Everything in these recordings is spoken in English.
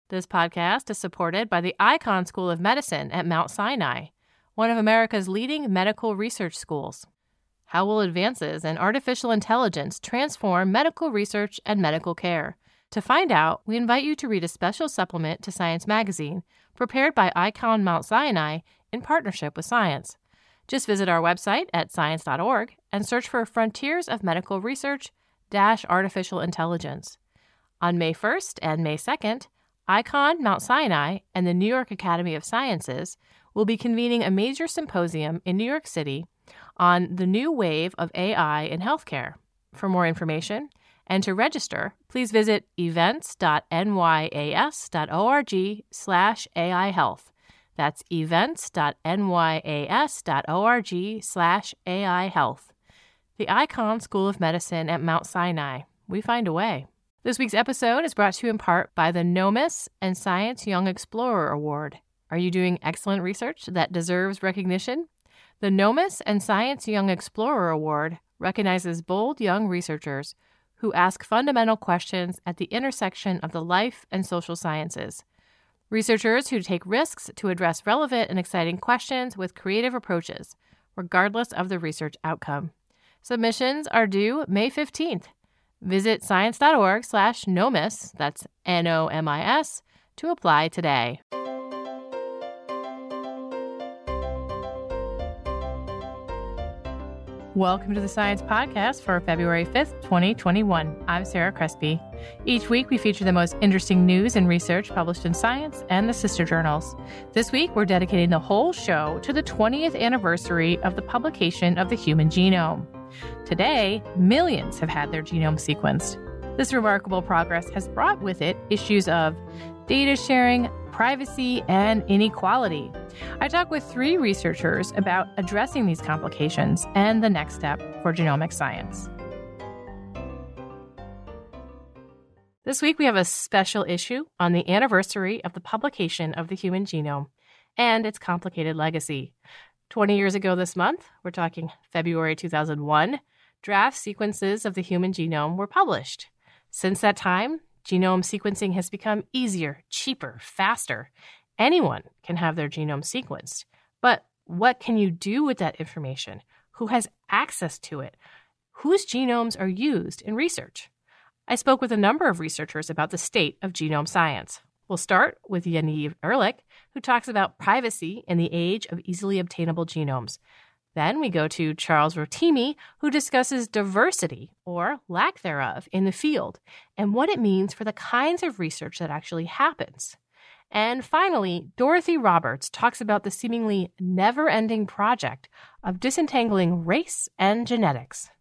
This podcast is supported by the Icahn School of Medicine at Mount Sinai, one of America's leading medical research schools. How will advances in artificial intelligence transform medical research and medical care? To find out, we invite you to read a special supplement to Science Magazine, prepared by Icahn Mount Sinai in partnership with Science. Just visit our website at science.org and search for Frontiers of Medical Research - Artificial Intelligence. On May 1st and May 2nd, Icahn Mount Sinai and the New York Academy of Sciences will be convening a major symposium in New York City on the new wave of AI in healthcare. For more information and to register, please visit events.nyas.org/AI Health. That's events.nyas.org/AI Health. The Icahn School of Medicine at Mount Sinai. We find a way. This week's episode is brought to you in part by the NOMIS and Science Young Explorer Award. Are you doing excellent research that deserves recognition? The NOMIS and Science Young Explorer Award recognizes bold young researchers who ask fundamental questions at the intersection of the life and social sciences. Researchers who take risks to address relevant and exciting questions with creative approaches, regardless of the research outcome. Submissions are due May 15th. Visit science.org/NOMIS, that's NOMIS, to apply today. Welcome to the Science Podcast for February 5th, 2021. I'm Sarah Crespi. Each week, we feature the most interesting news and research published in Science and the sister journals. This week, we're dedicating the whole show to the 20th anniversary of the publication of the human genome. Today, millions have had their genome sequenced. This remarkable progress has brought with it issues of data sharing, privacy, and inequality. I talked with 3 researchers about addressing these complications and the next step for genomic science. This week, we have a special issue on the anniversary of the publication of the human genome and its complicated legacy. 20 years ago this month, we're talking February 2001, draft sequences of the human genome were published. Since that time, genome sequencing has become easier, cheaper, faster. Anyone can have their genome sequenced. But what can you do with that information? Who has access to it? Whose genomes are used in research? I spoke with a number of researchers about the state of genome science. We'll start with Yaniv Erlich, who talks about privacy in the age of easily obtainable genomes. Then we go to Charles Rotimi, who discusses diversity, or lack thereof, in the field, and what it means for the kinds of research that actually happens. And finally, Dorothy Roberts talks about the seemingly never-ending project of disentangling race and genetics.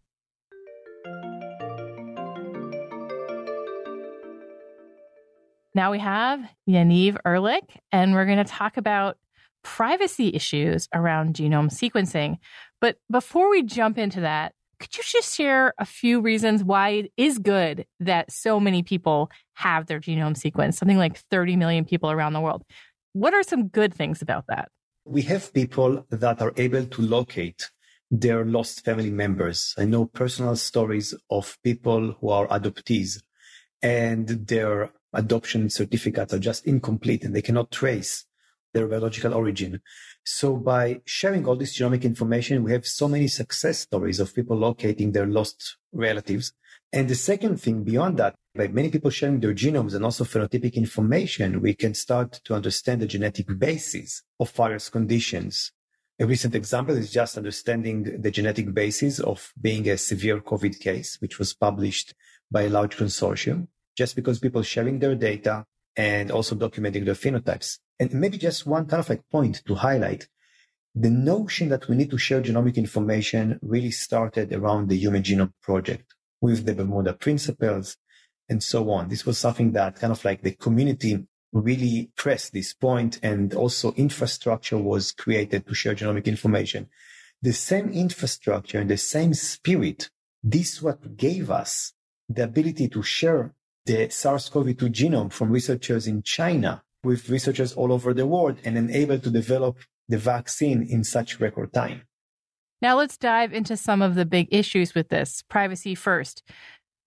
Now we have Yaniv Erlich, and we're going to talk about privacy issues around genome sequencing. But before we jump into that, could you just share a few reasons why it is good that so many people have their genome sequenced, something like 30 million people around the world? What are some good things about that? We have people that are able to locate their lost family members. I know personal stories of people who are adoptees and their adoption certificates are just incomplete and they cannot trace their biological origin. So by sharing all this genomic information, we have so many success stories of people locating their lost relatives. And the second thing beyond that, by many people sharing their genomes and also phenotypic information, we can start to understand the genetic basis of various conditions. A recent example is just understanding the genetic basis of being a severe COVID case, which was published by a large consortium, just because people sharing their data and also documenting their phenotypes. And maybe just one kind of like point to highlight, the notion that we need to share genomic information really started around the Human Genome Project with the Bermuda Principles and so on. This was something that kind of like the community really pressed this point, and also infrastructure was created to share genomic information. The same infrastructure and the same spirit, this is what gave us the ability to share the SARS-CoV-2 genome from researchers in China with researchers all over the world and enable to develop the vaccine in such record time. Now let's dive into some of the big issues with this. Privacy first.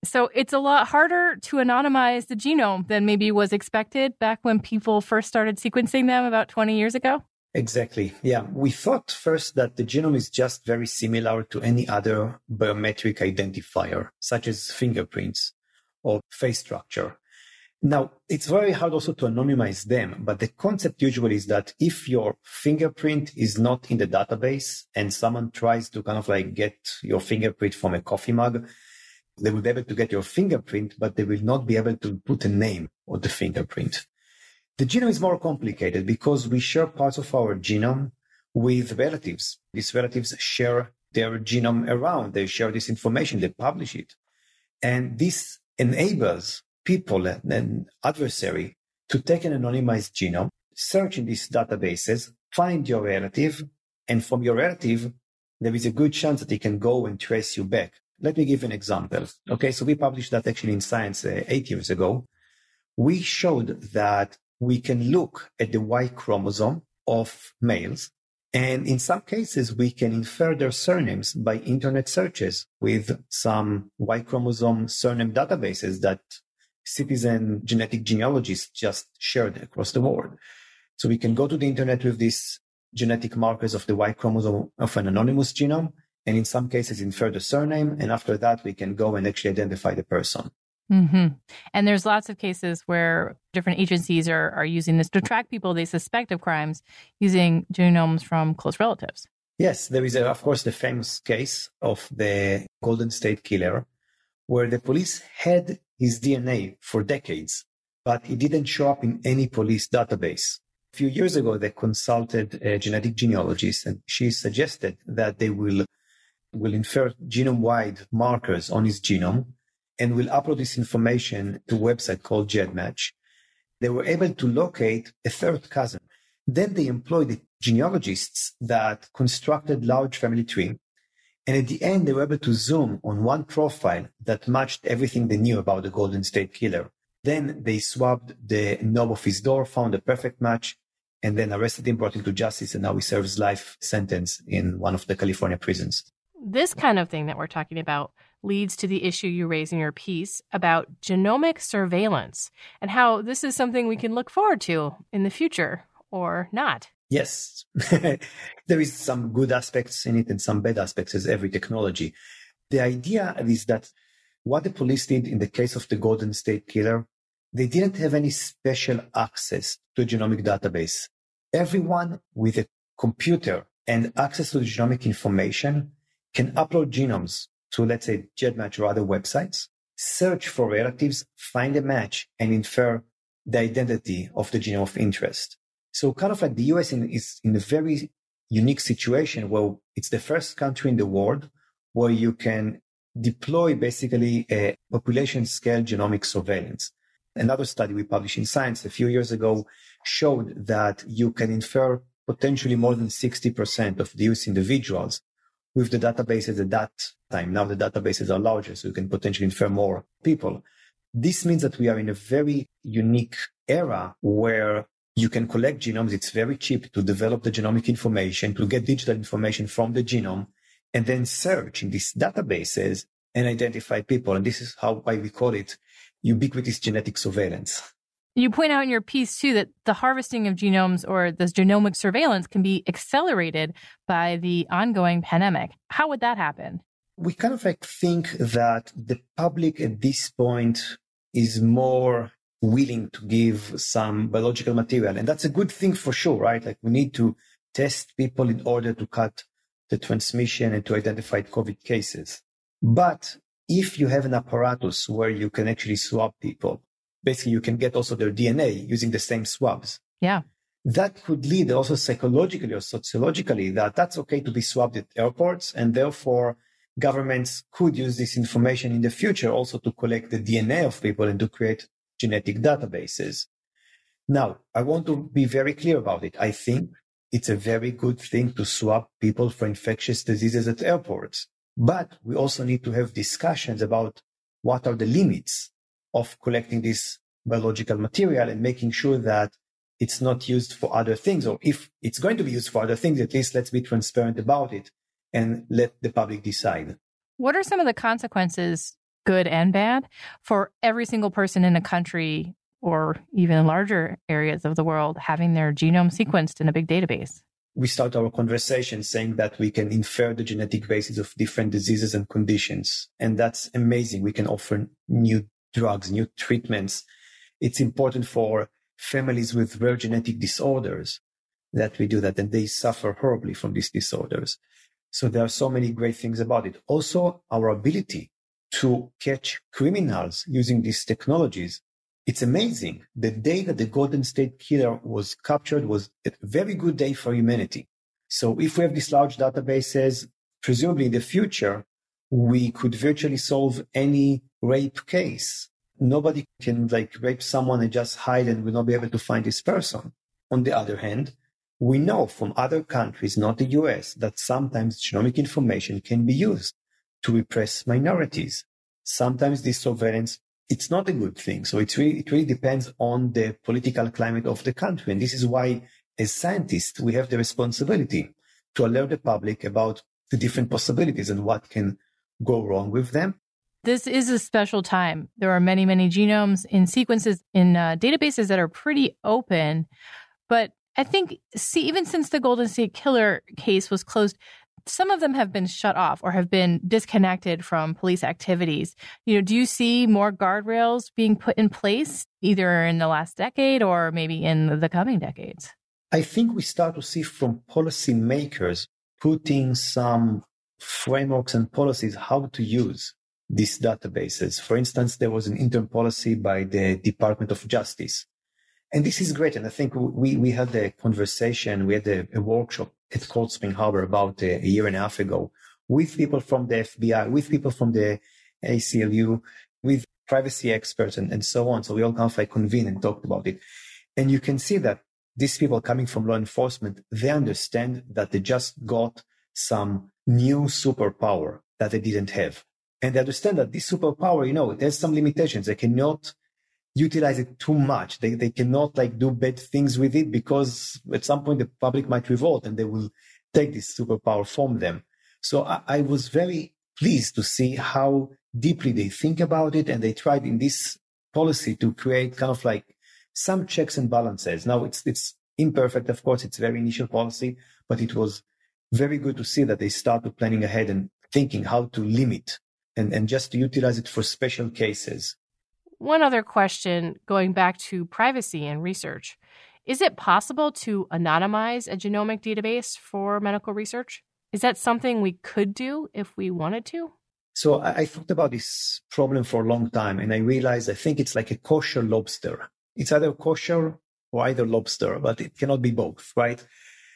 So it's a lot harder to anonymize the genome than maybe was expected back when people first started sequencing them about 20 years ago? Exactly. Yeah. We thought first that the genome is just very similar to any other biometric identifier, such as fingerprints or face structure. Now, it's very hard also to anonymize them, but the concept usually is that if your fingerprint is not in the database and someone tries to kind of like get your fingerprint from a coffee mug, they will be able to get your fingerprint, but they will not be able to put a name on the fingerprint. The genome is more complicated because we share parts of our genome with relatives. These relatives share their genome around. They share this information. They publish it. And this enables people, an adversary, to take an anonymized genome, search in these databases, find your relative, and from your relative, there is a good chance that they can go and trace you back. Let me give an example. Okay, so we published that actually in Science 8 years ago. We showed that we can look at the Y chromosome of males, and in some cases, we can infer their surnames by internet searches with some Y chromosome surname databases that citizen genetic genealogists just shared across the world. So we can go to the internet with these genetic markers of the Y chromosome of an anonymous genome, and in some cases infer the surname, and after that, we can go and actually identify the person. Mm-hmm. And there's lots of cases where different agencies are using this to track people they suspect of crimes using genomes from close relatives. Yes, there is, of course, the famous case of the Golden State Killer, where the police had his DNA for decades, but it didn't show up in any police database. A few years ago, they consulted a genetic genealogist, and she suggested that they will infer genome-wide markers on his genome and will upload this information to a website called GEDmatch. They were able to locate a third cousin. Then they employed the genealogists that constructed large family tree. And at the end, they were able to zoom on one profile that matched everything they knew about the Golden State Killer. Then they swabbed the knob of his door, found a perfect match, and then arrested him, brought him to justice, and now he serves life sentence in one of the California prisons. This kind of thing that we're talking about leads to the issue you raise in your piece about genomic surveillance and how this is something we can look forward to in the future or not. Yes, there is some good aspects in it and some bad aspects as every technology. The idea is that what the police did in the case of the Golden State Killer, they didn't have any special access to a genomic database. Everyone with a computer and access to the genomic information can upload genomes to, let's say, GEDmatch or other websites, search for relatives, find a match, and infer the identity of the genome of interest. So kind of like the US is in a very unique situation where it's the first country in the world where you can deploy basically a population scale genomic surveillance. Another study we published in Science a few years ago showed that you can infer potentially more than 60% of the US individuals with the databases at that time. Now the databases are larger, so you can potentially infer more people. This means that we are in a very unique era where you can collect genomes. It's very cheap to develop the genomic information, to get digital information from the genome, and then search in these databases and identify people. And this is why we call it ubiquitous genetic surveillance. You point out in your piece, too, that the harvesting of genomes or this genomic surveillance can be accelerated by the ongoing pandemic. How would that happen? We kind of think that the public at this point is more willing to give some biological material. And that's a good thing for sure, right? Like we need to test people in order to cut the transmission and to identify COVID cases. But if you have an apparatus where you can actually swab people, basically you can get also their DNA using the same swabs. Yeah. That could lead also psychologically or sociologically that that's okay to be swabbed at airports, and therefore governments could use this information in the future also to collect the DNA of people and to create genetic databases. Now, I want to be very clear about it. I think it's a very good thing to swab people for infectious diseases at airports, but we also need to have discussions about what are the limits of collecting this biological material and making sure that it's not used for other things, or if it's going to be used for other things, at least let's be transparent about it and let the public decide. What are some of the consequences good and bad, for every single person in a country or even larger areas of the world having their genome sequenced in a big database? We start our conversation saying that we can infer the genetic basis of different diseases and conditions. And that's amazing. We can offer new drugs, new treatments. It's important for families with rare genetic disorders that we do that, and they suffer horribly from these disorders. So there are so many great things about it. Also, our ability to catch criminals using these technologies. It's amazing. The day that the Golden State Killer was captured was a very good day for humanity. So if we have these large databases, presumably in the future, we could virtually solve any rape case. Nobody can rape someone and just hide and we'll not be able to find this person. On the other hand, we know from other countries, not the US, that sometimes genomic information can be used to repress minorities. Sometimes this surveillance, it's not a good thing. So it really depends on the political climate of the country. And this is why, as scientists, we have the responsibility to alert the public about the different possibilities and what can go wrong with them. This is a special time. There are many, many genomes in sequences in databases that are pretty open. But I think, even since the Golden State Killer case was closed, some of them have been shut off or have been disconnected from police activities. Do you see more guardrails being put in place either in the last decade or maybe in the coming decades? I think we start to see from policymakers putting some frameworks and policies how to use these databases. For instance, there was an interim policy by the Department of Justice. And this is great. And I think we had a conversation, we had a workshop at Cold Spring Harbor about a year and a half ago with people from the FBI, with people from the ACLU, with privacy experts and so on. So we all convened and talked about it. And you can see that these people coming from law enforcement, they understand that they just got some new superpower that they didn't have. And they understand that this superpower, there's some limitations. They cannot utilize it too much. They cannot do bad things with it because at some point the public might revolt and they will take this superpower from them. So I was very pleased to see how deeply they think about it. And they tried in this policy to create some checks and balances. Now it's imperfect. Of course, it's very initial policy, but it was very good to see that they started planning ahead and thinking how to limit and just to utilize it for special cases. One other question, going back to privacy and research. Is it possible to anonymize a genomic database for medical research? Is that something we could do if we wanted to? So I thought about this problem for a long time, and I realized I think it's like a kosher lobster. It's either kosher or either lobster, but it cannot be both, right?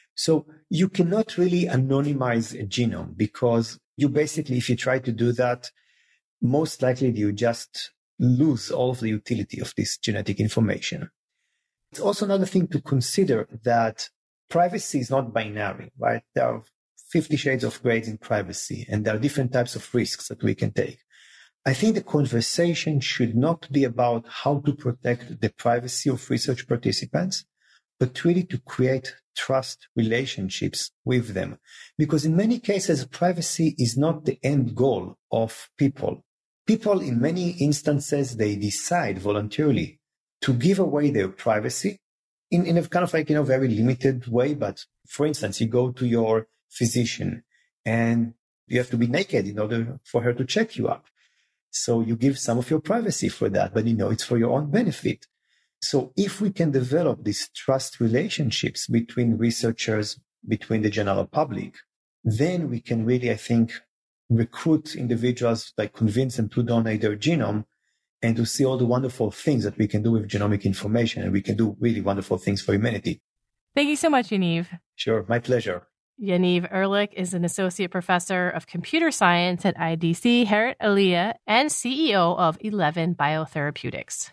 So you cannot really anonymize a genome because you basically, if you try to do that, most likely you just lose all of the utility of this genetic information. It's also another thing to consider that privacy is not binary, right? There are 50 shades of gray in privacy, and there are different types of risks that we can take. I think the conversation should not be about how to protect the privacy of research participants, but really to create trust relationships with them. Because in many cases, privacy is not the end goal of people. People, in many instances, they decide voluntarily to give away their privacy in a very limited way. But for instance, you go to your physician and you have to be naked in order for her to check you up. So you give some of your privacy for that, but it's for your own benefit. So if we can develop these trust relationships between researchers, between the general public, then we can really, I think, recruit individuals, convince them to donate their genome and to see all the wonderful things that we can do with genomic information. And we can do really wonderful things for humanity. Thank you so much, Yaniv. Sure, my pleasure. Yaniv Erlich is an associate professor of computer science at IDC Heret Aliyah and CEO of 11 Biotherapeutics.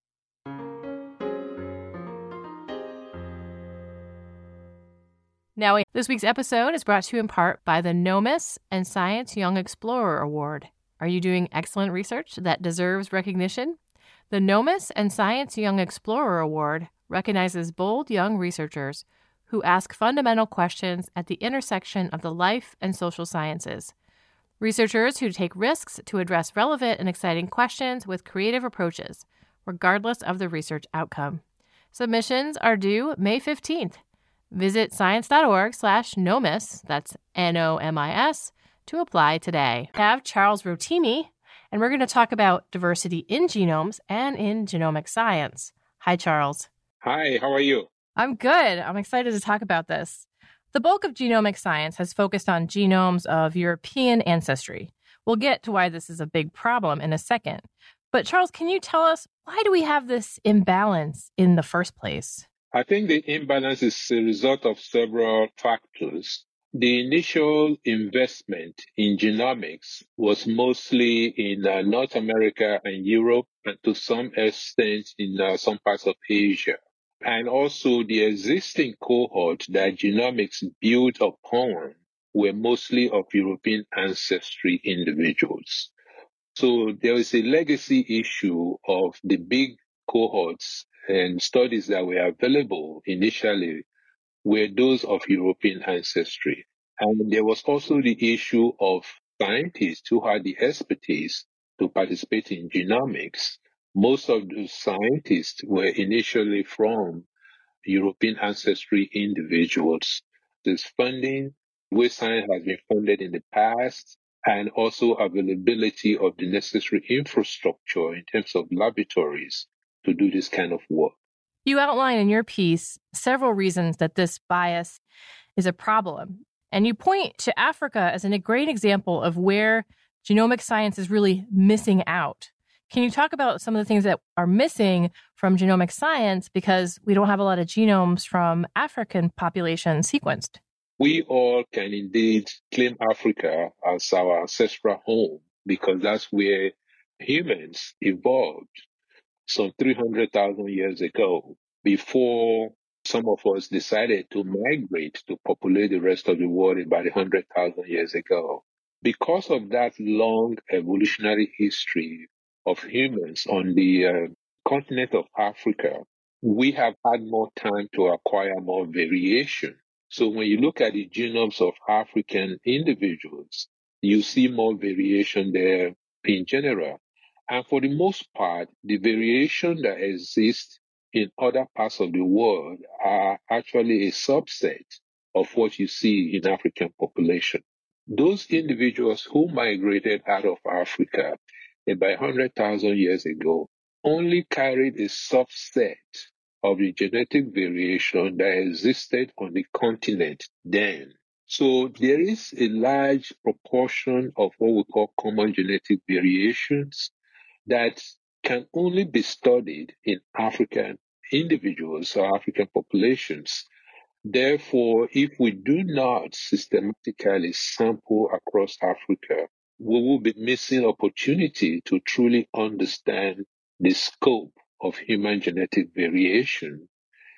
Now, this week's episode is brought to you in part by the Nomis and Science Young Explorer Award. Are you doing excellent research that deserves recognition? The Nomis and Science Young Explorer Award recognizes bold young researchers who ask fundamental questions at the intersection of the life and social sciences. Researchers who take risks to address relevant and exciting questions with creative approaches, regardless of the research outcome. Submissions are due May 15th. Visit science.org/NOMIS, that's NOMIS, to apply today. I have Charles Rotimi, and we're going to talk about diversity in genomes and in genomic science. Hi, Charles. Hi, how are you? I'm good. I'm excited to talk about this. The bulk of genomic science has focused on genomes of European ancestry. We'll get to why this is a big problem in a second. But Charles, can you tell us, why do we have this imbalance in the first place? I think the imbalance is a result of several factors. The initial investment in genomics was mostly in North America and Europe, and to some extent in some parts of Asia. And also the existing cohort that genomics built upon were mostly of European ancestry individuals. So there is a legacy issue of the big cohorts and studies that were available initially were those of European ancestry. And there was also the issue of scientists who had the expertise to participate in genomics. Most of those scientists were initially from European ancestry individuals. There's funding, where science has been funded in the past, and also availability of the necessary infrastructure in terms of laboratories to do this kind of work. You outline in your piece several reasons that this bias is a problem. And you point to Africa as a great example of where genomic science is really missing out. Can you talk about some of the things that are missing from genomic science because we don't have a lot of genomes from African populations sequenced? We all can indeed claim Africa as our ancestral home because that's where humans evolved some 300,000 years ago, before some of us decided to migrate to populate the rest of the world about 100,000 years ago. Because of that long evolutionary history of humans on the continent of Africa, we have had more time to acquire more variation. So when you look at the genomes of African individuals, you see more variation there in general. And for the most part, the variation that exists in other parts of the world are actually a subset of what you see in African population. Those individuals who migrated out of Africa about 100,000 years ago only carried a subset of the genetic variation that existed on the continent then. So there is a large proportion of what we call common genetic variations that can only be studied in African individuals or African populations. Therefore, if we do not systematically sample across Africa, we will be missing opportunity to truly understand the scope of human genetic variation,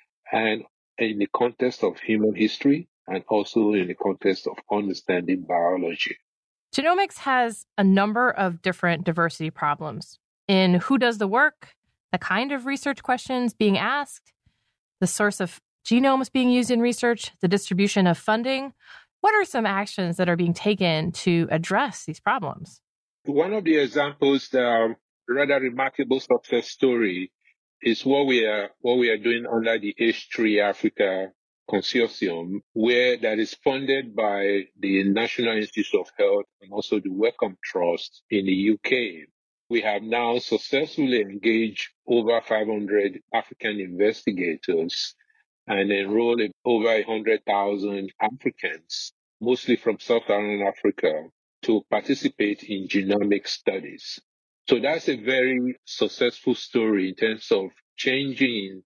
and in the context of human history, and also in the context of understanding biology. Genomics has a number of different diversity problems in who does the work, the kind of research questions being asked, the source of genomes being used in research, the distribution of funding. What are some actions that are being taken to address these problems? One of the examples, the rather remarkable success story, is what we are doing under the H3 Africa Consortium, where that is funded by the National Institute of Health and also the Wellcome Trust in the UK. We have now successfully engaged over 500 African investigators and enrolled over 100,000 Africans, mostly from Sub-Saharan Africa, to participate in genomic studies. So that's a very successful story in terms of changing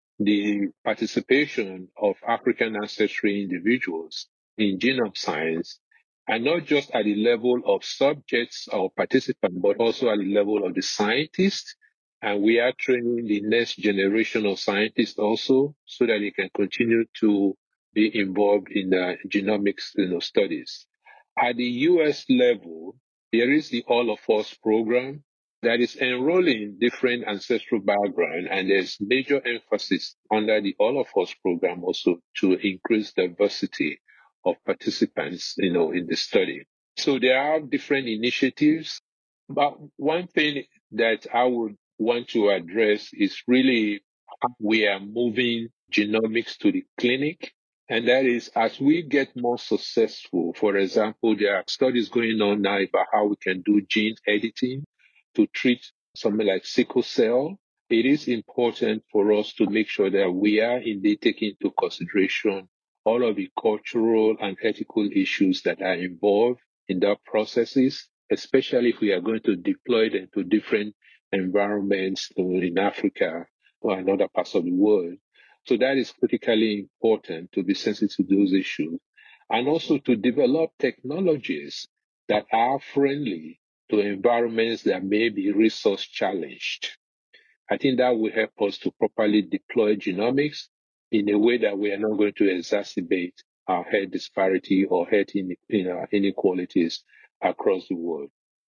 the participation of African ancestry individuals in genome science, and not just at the level of subjects or participants, but also at the level of the scientists. And we are training the next generation of scientists also so that they can continue to be involved in the genomics studies. At the US level, there is the All of Us program that is enrolling different ancestral background, and there's major emphasis under the All of Us program also to increase diversity of participants, in the study. So there are different initiatives, but one thing that I would want to address is really how we are moving genomics to the clinic. And that is as we get more successful, for example, there are studies going on now about how we can do gene editing to treat something like sickle cell. It is important for us to make sure that we are indeed taking into consideration all of the cultural and ethical issues that are involved in that processes, especially if we are going to deploy them to different environments in Africa or in other parts of the world. So that is critically important to be sensitive to those issues and also to develop technologies that are friendly to environments that may be resource challenged. I think that will help us to properly deploy genomics in a way that we are not going to exacerbate our health disparity or health inequalities across the world.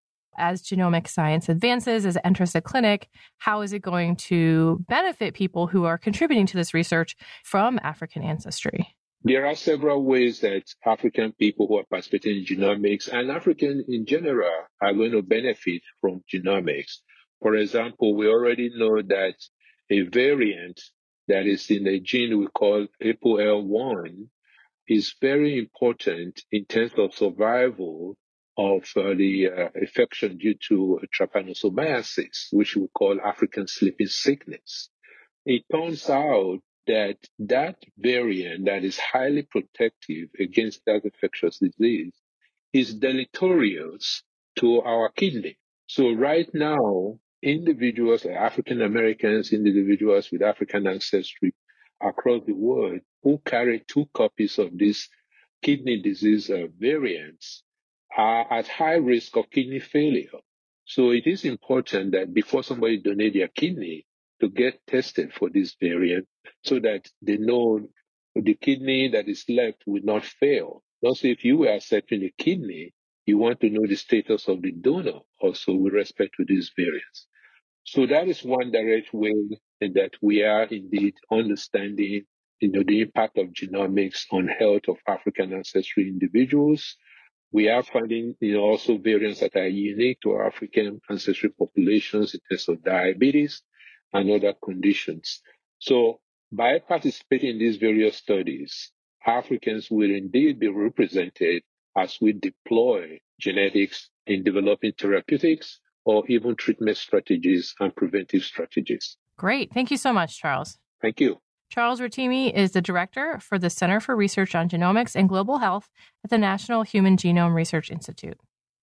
As genomic science advances, as it enters the clinic, how is it going to benefit people who are contributing to this research from African ancestry? There are several ways that African people who are participating in genomics and Africans in general are going to benefit from genomics. For example, we already know that a variant that is in a gene we call APOL1 is very important in terms of survival of the infection due to trypanosomiasis, which we call African sleeping sickness. It turns out that that variant that is highly protective against that infectious disease is deleterious to our kidney. So right now, individuals, African Americans, individuals with African ancestry across the world who carry 2 copies of this kidney disease variants are at high risk of kidney failure. So it is important that before somebody donates their kidney to get tested for this variant so that they know the kidney that is left will not fail. Also, if you are accepting a kidney, you want to know the status of the donor also with respect to these variants. So that is one direct way that we are indeed understanding, the impact of genomics on health of African ancestry individuals. We are finding, also variants that are unique to African ancestry populations in terms of diabetes and other conditions. So by participating in these various studies, Africans will indeed be represented as we deploy genetics in developing therapeutics or even treatment strategies and preventive strategies. Great. Thank you so much, Charles. Thank you. Charles Rotimi is the director for the Center for Research on Genomics and Global Health at the National Human Genome Research Institute.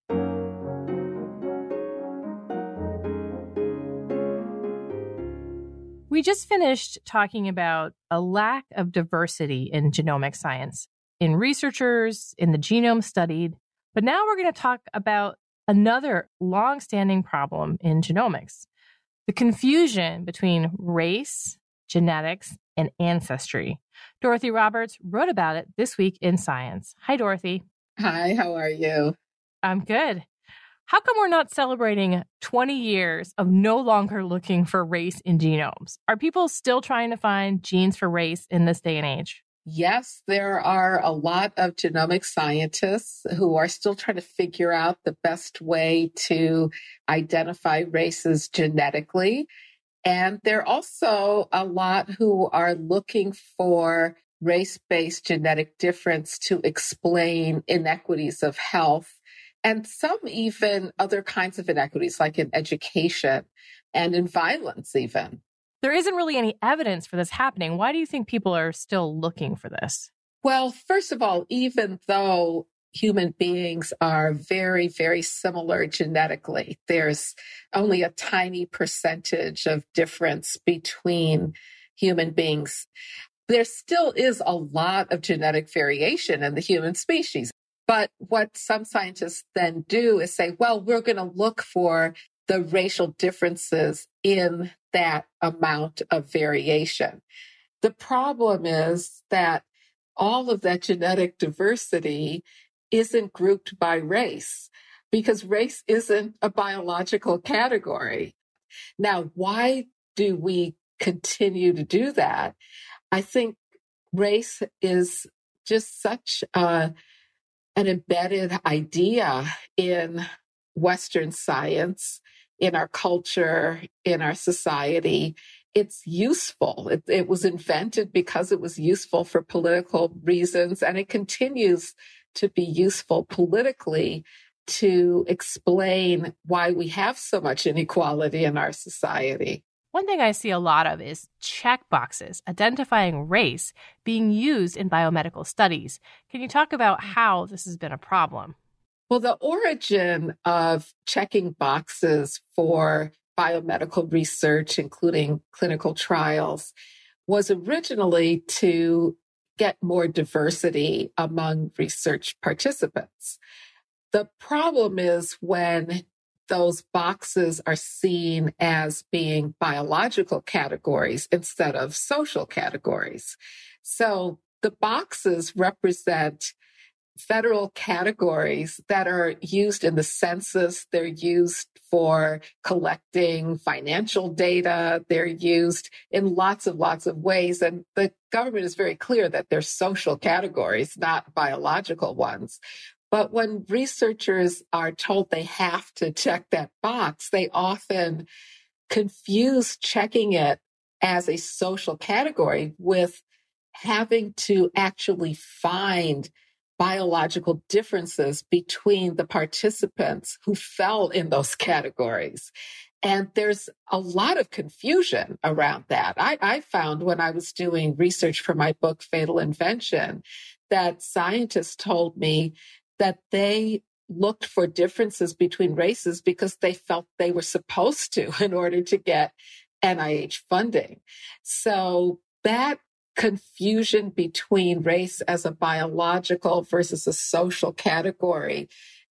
We just finished talking about a lack of diversity in genomic science, in researchers, in the genome studied. But now we're going to talk about another long-standing problem in genomics, the confusion between race, genetics, and ancestry. Dorothy Roberts wrote about it this week in Science. Hi, Dorothy. Hi, how are you? I'm good. How come we're not celebrating 20 years of no longer looking for race in genomes? Are people still trying to find genes for race in this day and age? Yes, there are a lot of genomic scientists who are still trying to figure out the best way to identify races genetically. And there are also a lot who are looking for race-based genetic difference to explain inequities of health, and some even other kinds of inequities, like in education and in violence even. There isn't really any evidence for this happening. Why do you think people are still looking for this? Well, first of all, even though human beings are very, very similar genetically, there's only a tiny percentage of difference between human beings. There still is a lot of genetic variation in the human species. But what some scientists then do is say, well, we're going to look for the racial differences in that amount of variation. The problem is that all of that genetic diversity isn't grouped by race because race isn't a biological category. Now, why do we continue to do that? I think race is just such a an embedded idea in Western science, in our culture, in our society. It's useful. It was invented because it was useful for political reasons, and it continues to be useful politically to explain why we have so much inequality in our society. One thing I see a lot of is check boxes identifying race being used in biomedical studies. Can you talk about how this has been a problem? Well, the origin of checking boxes for biomedical research, including clinical trials, was originally to get more diversity among research participants. The problem is when those boxes are seen as being biological categories instead of social categories. So the boxes represent federal categories that are used in the census. They're used for collecting financial data. They're used in lots of ways. And the government is very clear that they're social categories, not biological ones. But when researchers are told they have to check that box, they often confuse checking it as a social category with having to actually find biological differences between the participants who fell in those categories. And there's a lot of confusion around that. I found when I was doing research for my book, Fatal Invention, that scientists told me that they looked for differences between races because they felt they were supposed to in order to get NIH funding. So that confusion between race as a biological versus a social category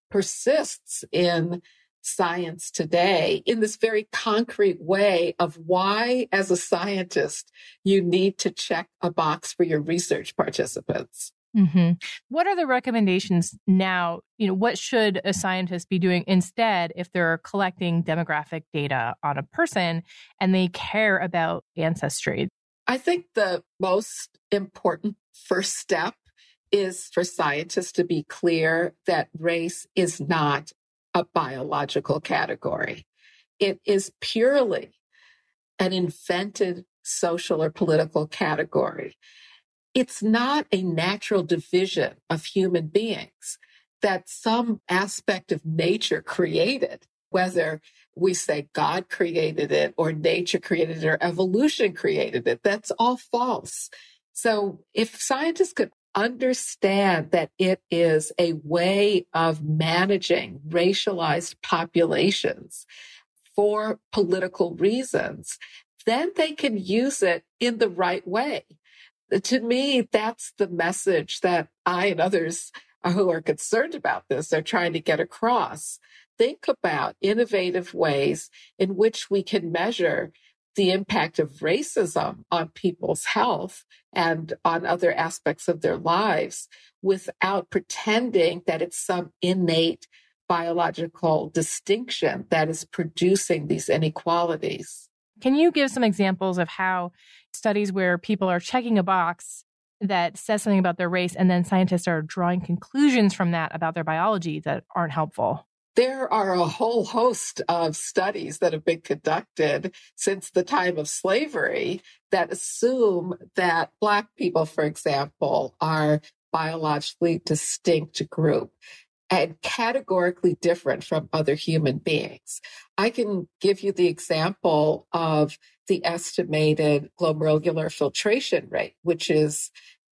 persists in science today in this very concrete way of why, as a scientist, you need to check a box for your research participants. Mm-hmm. What are the recommendations now? What should a scientist be doing instead if they're collecting demographic data on a person and they care about ancestry? I think the most important first step is for scientists to be clear that race is not a biological category. It is purely an invented social or political category. It's not a natural division of human beings that some aspect of nature created, whether we say God created it or nature created it or evolution created it. That's all false. So if scientists could understand that it is a way of managing racialized populations for political reasons, then they can use it in the right way. To me, that's the message that I and others who are concerned about this are trying to get across. Think about innovative ways in which we can measure the impact of racism on people's health and on other aspects of their lives without pretending that it's some innate biological distinction that is producing these inequalities. Can you give some examples of how studies where people are checking a box that says something about their race and then scientists are drawing conclusions from that about their biology that aren't helpful? There are a whole host of studies that have been conducted since the time of slavery that assume that Black people, for example, are biologically distinct group and categorically different from other human beings. I can give you the example of the estimated glomerular filtration rate, which is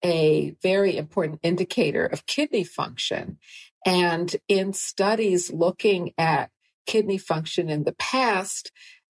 a very important indicator of kidney function. And in studies looking at kidney function in the past,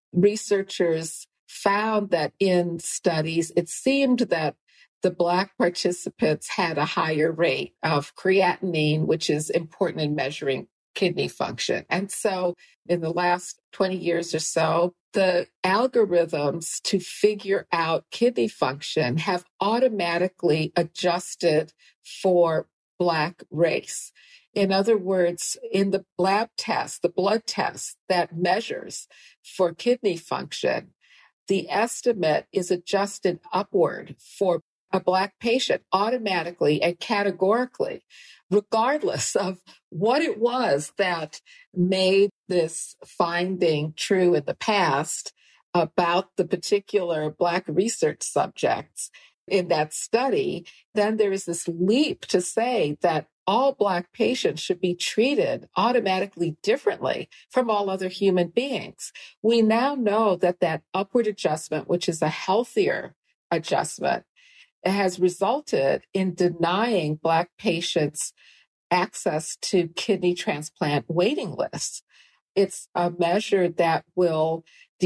researchers found that in studies, it seemed that the Black participants had a higher rate of creatinine, which is important in measuring kidney function. And so in the last 20 years or so, the algorithms to figure out kidney function have automatically adjusted for Black race. In other words, in the lab test, the blood test that measures for kidney function, the estimate is adjusted upward for a Black patient automatically and categorically, regardless of what it was that made this finding true in the past about the particular Black research subjects in that study, then there is this leap to say that all Black patients should be treated automatically differently from all other human beings. We now know that that upward adjustment, which is a healthier adjustment, has resulted in denying Black patients access to kidney transplant waiting lists. It's a measure that will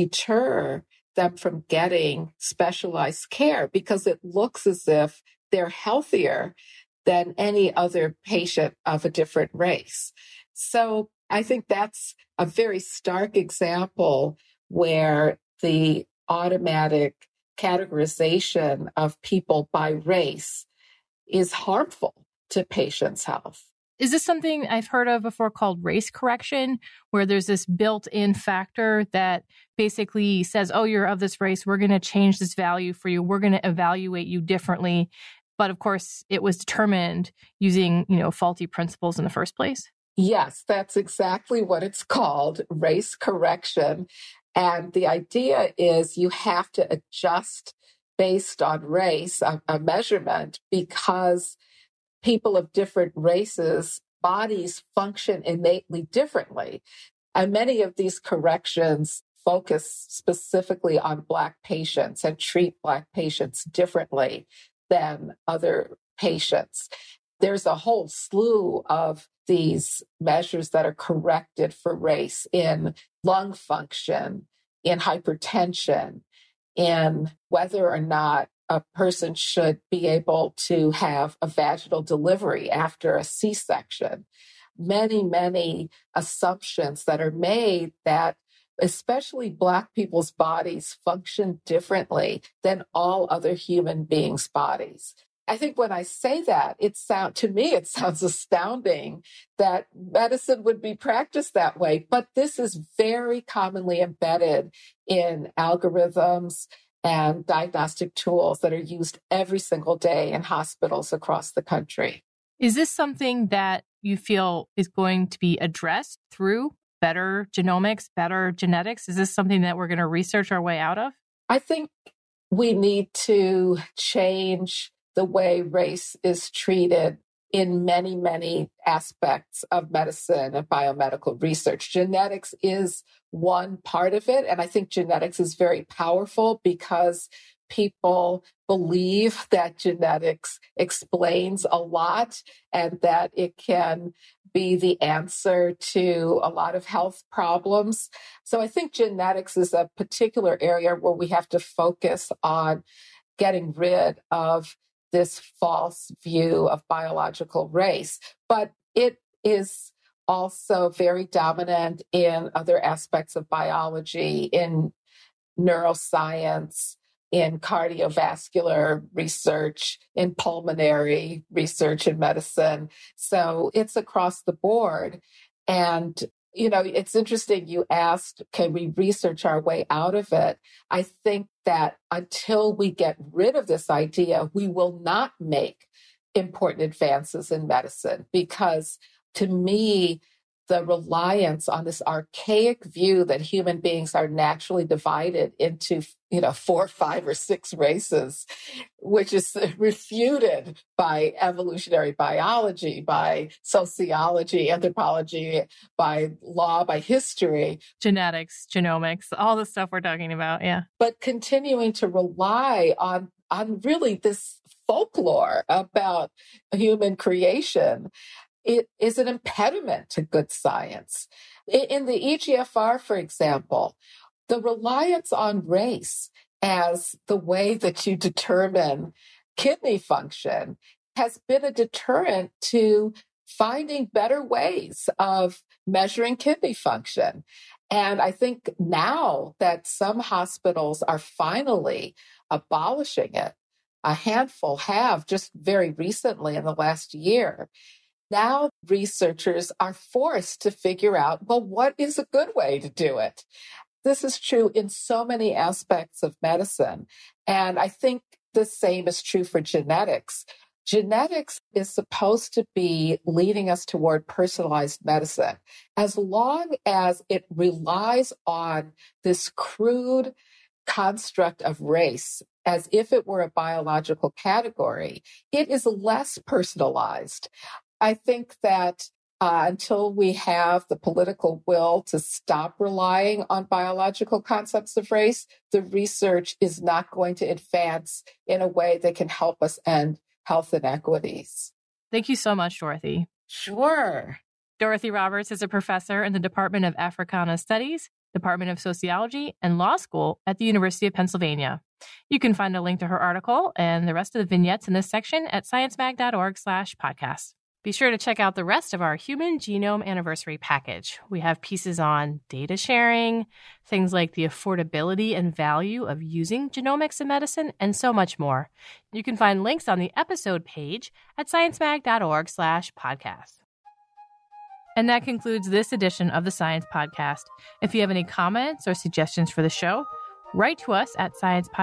deter them from getting specialized care because it looks as if they're healthier than any other patient of a different race. So I think that's a very stark example where the automatic categorization of people by race is harmful to patients' health. Is this something I've heard of before called race correction, where there's this built-in factor that basically says, oh, you're of this race, we're going to change this value for you, we're going to evaluate you differently. But of course, it was determined using, faulty principles in the first place? Yes, that's exactly what it's called, race correction. And the idea is you have to adjust based on race, a measurement, because people of different races, bodies function innately differently. And many of these corrections focus specifically on Black patients and treat Black patients differently than other patients. There's a whole slew of these measures that are corrected for race in lung function, in hypertension, in whether or not a person should be able to have a vaginal delivery after a C-section. Many, many assumptions that are made that especially Black people's bodies function differently than all other human beings' bodies. I think when I say that, to me, it sounds astounding that medicine would be practiced that way. But this is very commonly embedded in algorithms and diagnostic tools that are used every single day in hospitals across the country. Is this something that you feel is going to be addressed through better genomics, better genetics? Is this something that we're going to research our way out of? I think we need to change the way race is treated in many, many aspects of medicine and biomedical research. Genetics is one part of it. And I think genetics is very powerful because people believe that genetics explains a lot and that it can be the answer to a lot of health problems. So I think genetics is a particular area where we have to focus on getting rid of this false view of biological race. But it is also very dominant in other aspects of biology, in neuroscience, in cardiovascular research, in pulmonary research in medicine. So it's across the board. And it's interesting you asked, can we research our way out of it? I think that until we get rid of this idea, we will not make important advances in medicine because to me, the reliance on this archaic view that human beings are naturally divided into, 4, 5, or 6 races, which is refuted by evolutionary biology, by sociology, anthropology, by law, by history. Genetics, genomics, all the stuff we're talking about, yeah. But continuing to rely on really this folklore about human creation, it is an impediment to good science. In the EGFR, for example, the reliance on race as the way that you determine kidney function has been a deterrent to finding better ways of measuring kidney function. And I think now that some hospitals are finally abolishing it, a handful have just very recently in the last year. Now researchers are forced to figure out, well, what is a good way to do it? This is true in so many aspects of medicine. And I think The same is true for genetics. Genetics is supposed to be leading us toward personalized medicine. As long as it relies on this crude construct of race as if it were a biological category, it is less personalized. I think that until we have the political will to stop relying on biological concepts of race, the research is not going to advance in a way that can help us end health inequities. Thank you so much, Dorothy. Sure. Dorothy Roberts is a professor in the Department of Africana Studies, Department of Sociology, and Law School at the University of Pennsylvania. You can find a link to her article and the rest of the vignettes in this section at sciencemag.org/podcast. Be sure to check out the rest of our Human Genome Anniversary package. We have pieces on data sharing, things like the affordability and value of using genomics in medicine, and so much more. You can find links on the episode page at sciencemag.org/podcast. And that concludes this edition of the Science Podcast. If you have any comments or suggestions for the show, write to us at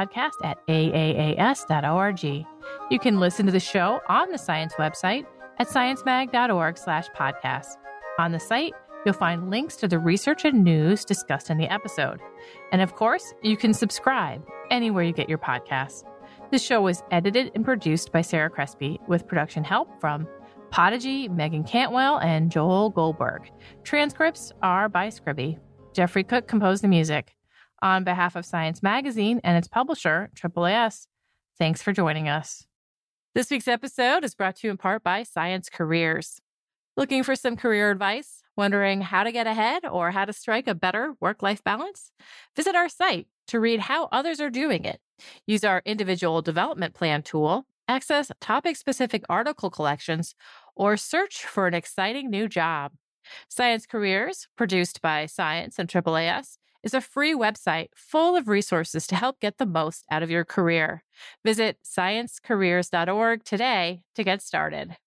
sciencepodcast@aaas.org. You can listen to the show on the Science website at sciencemag.org/podcast. On the site, you'll find links to the research and news discussed in the episode. And of course, you can subscribe anywhere you get your podcasts. This show was edited and produced by Sarah Crespi with production help from Podigy, Megan Cantwell, and Joel Goldberg. Transcripts are by Scribby. Jeffrey Cook composed the music. On behalf of Science Magazine and its publisher, AAAS, thanks for joining us. This week's episode is brought to you in part by Science Careers. Looking for some career advice? Wondering how to get ahead or how to strike a better work-life balance? Visit our site to read how others are doing it. Use our individual development plan tool, access topic-specific article collections, or search for an exciting new job. Science Careers, produced by Science and AAAS, is a free website full of resources to help get the most out of your career. Visit sciencecareers.org today to get started.